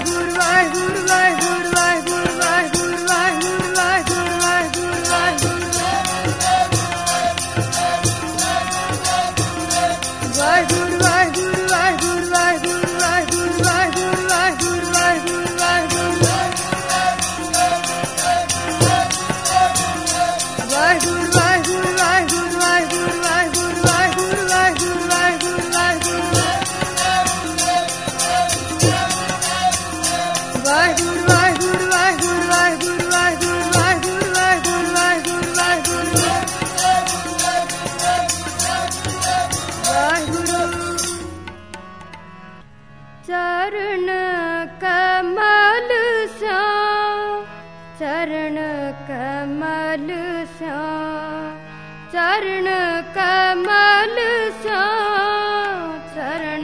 चरण कमल श्याम, चरण कमल श्याम, चरण कमल श्याम, चरण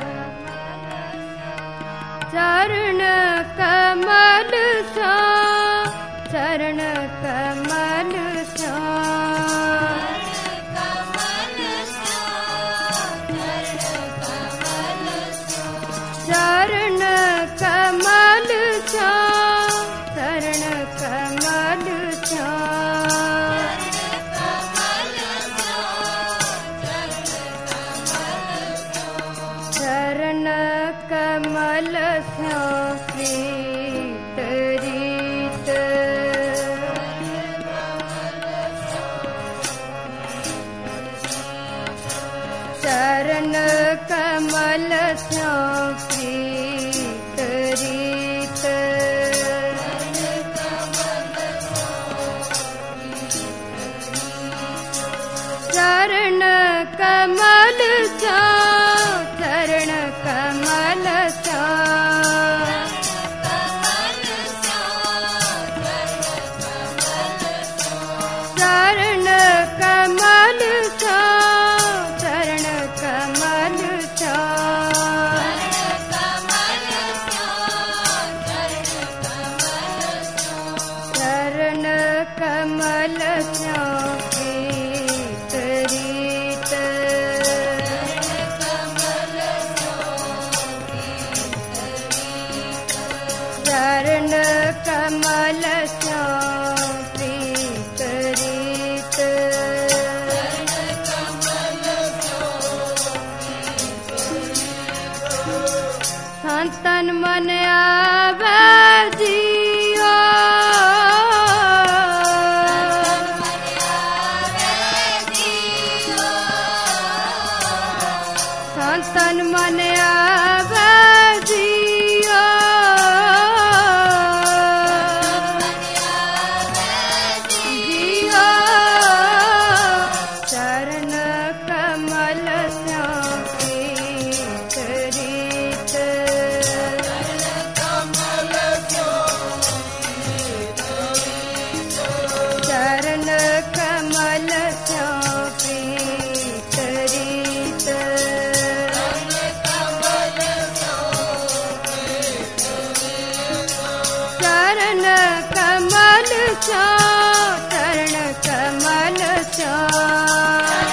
चरण कमल श्याम, चरण कमल श्याम, चरण कमल श्याम, चरण कमल श्याम, चरण कमल श्याम प्रीत रीत, चरण कमल श्याम प्रीत रीत, चरण कमल श्याम, चरण कमल श्याम, चरण कमल श्याम, चरण कमल श्याम, चरण कमल श्याम प्रीत रीत, चरण कमल श्याम प्रीत रीत, संतन मन आवे जियो, संतन मन आवे जियो, जियो, चरण कमल श्याम प्रीत रीत, चरण कमल श्याम प्रीत रीत, चरण कमल श्याम, चरण कमल श्याम,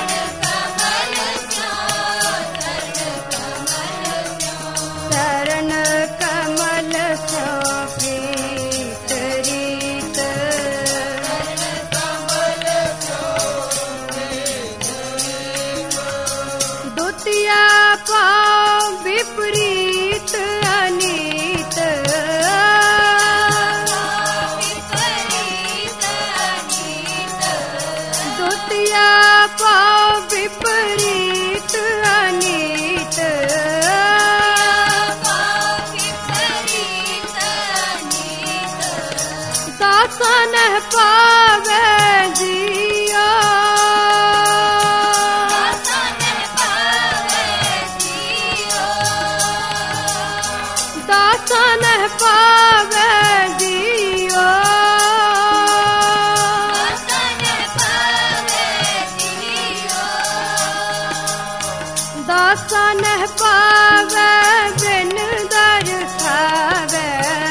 चरण कमल श्याम प्रीत रीत, द्वितीया पाँव विपरीत अनीत, द्वितीया पाँव विपरीत अनीत, दासन पावे जियो, दासन पावे जियो, दासन पावे बिन दर्शावे,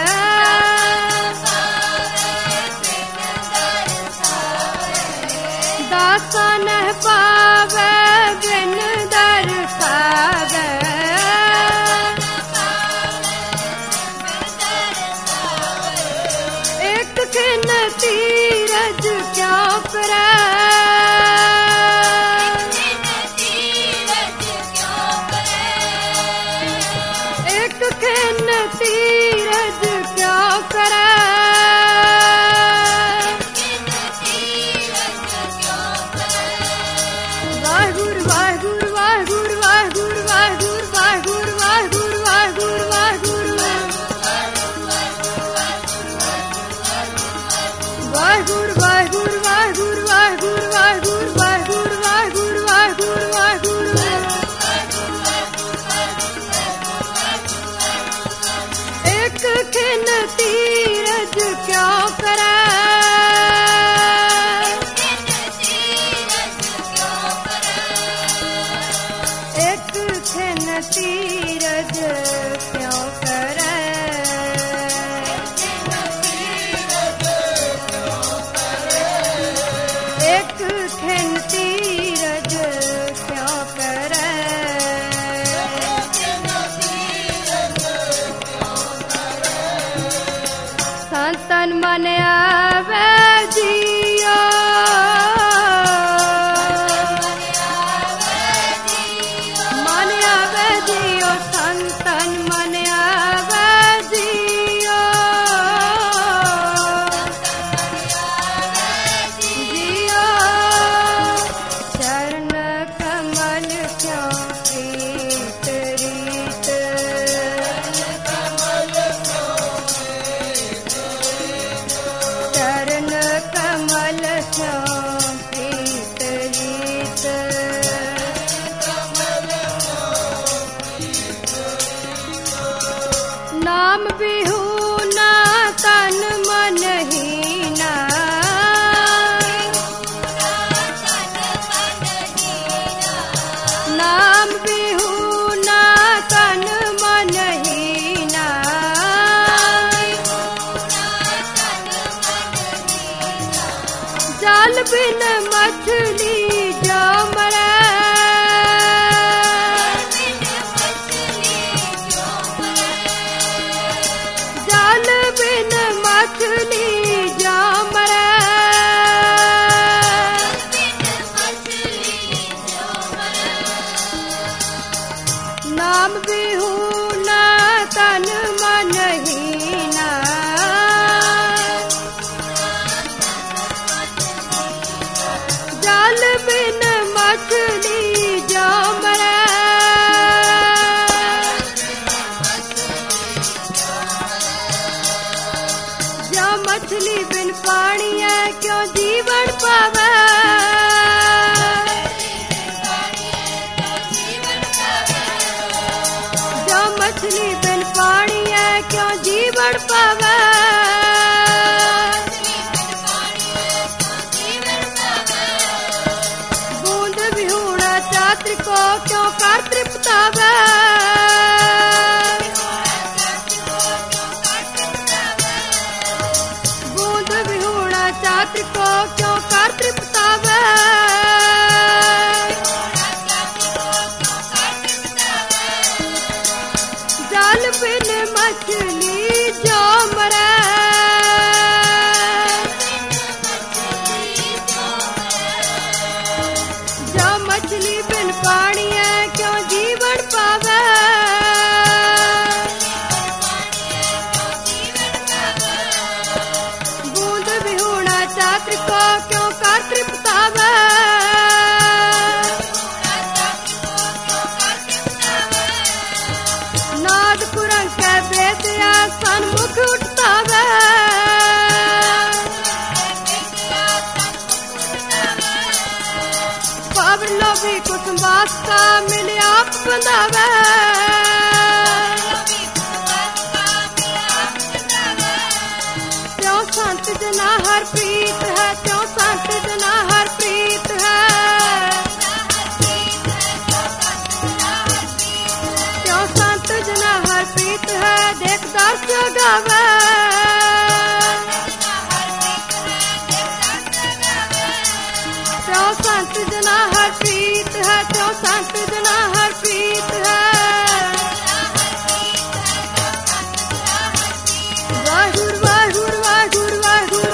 दासन पावे बिन दर्शावे, खिन तीरज क्यों करे एक खिन तीरज क्यों करे वाहिगुरु वाहिगुरु वाहिगुरु वाहिगुरु वाहिगुरु वाहिगुरु वाहिगुरु वाहिगुरु वाहिगुरु वाहिगुरु वाहिगुरु वाहिगुरु वाहिगुरु वाहिगुरु वाहिगुरु वाहिगुरु वाहिगुरु एक खिन तीरज क्यों करे एक खिन तीरज क्यों करे एक खिन तीरज क्यों करे संतन मन आवे जियो मन आवे जियो संतन मन आवे जियो जियो चरण कमल क्यों प्रीत रीत चरण कमल क्यों प्रीत रीत नाम बिहूना तन मन हीना नाम बिहूना तन मन हीना जाल बिन मछली जो मरे जाल बिन मछली जो मरे नाम बिहूना तन मन हीना जाल बिन मछली जो मरे जो मछली बिन पानी है क्यों जीवन पावे जो मछली बिन पानी है क्यों जीवन पावे बूंद बिहूणा चात्र को क्यों कर तृप्तावे बूंद बिहूणा चात्र को क्यों कर तृप्तावे जाल बिन मछली जो मरे जो मछली बिन पानी है क्यों जीवन पावे बूंद बिहूणा चात्र को क्यों कर तृप्तावे नाद कुरंग के बेसिया सन्मुख उठतावे पावर लोभी कुसुमवास का मिले आप बंधावे त्यों संत जना हर प्रीत है त्यों संत जना हर प्रीत है त्यों संत जना हर प्रीत है देख दर्श गावे त्यों संत जना हर प्रीत है त्यों संत जना हर प्रीत है वाहिगुरु वाहिगुरु वाहिगुरु वाहिगुरु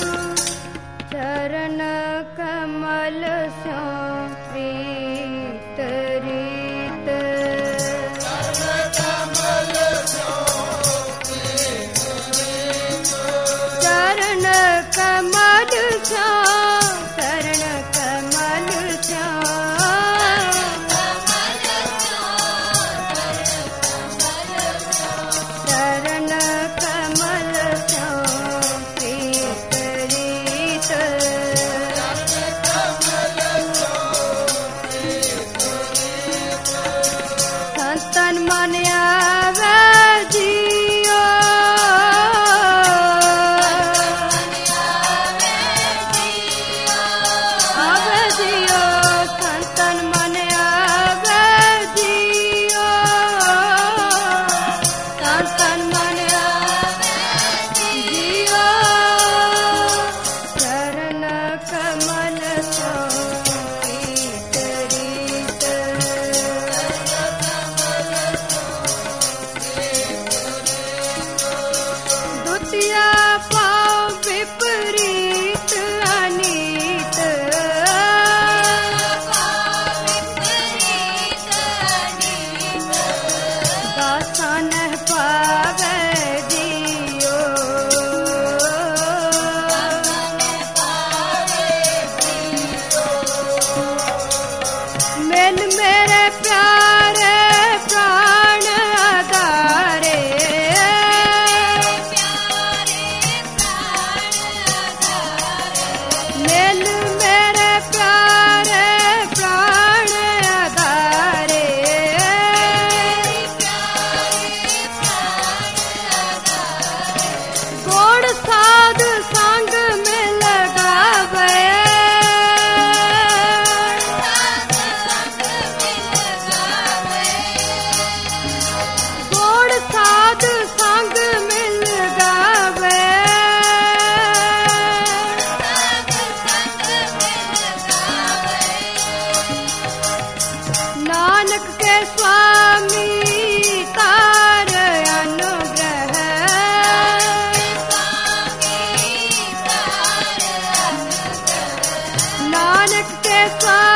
चरण कमल स्यों प्रीत रीत चरण कमल स्यों चरण कमल स्यों चरण कमल स्यों प्रीत रीत संतन मन आवे जियो आवे जियो संतन मन आवे जियो संतन मन आवे जियो चरण कमल स्यों प्रीत रीत दुतिया पाँव विपरीत अनीत दासन पावे जियो मिल मेरे प्यारे प्राण आधारे मिल मेरे प्यारे प्राण आधारे गोड़ साध संग मिल गावे गोड़ साध संग मिल गावे नानक के स्वामी तार अनुग्रह नानक के स्वामी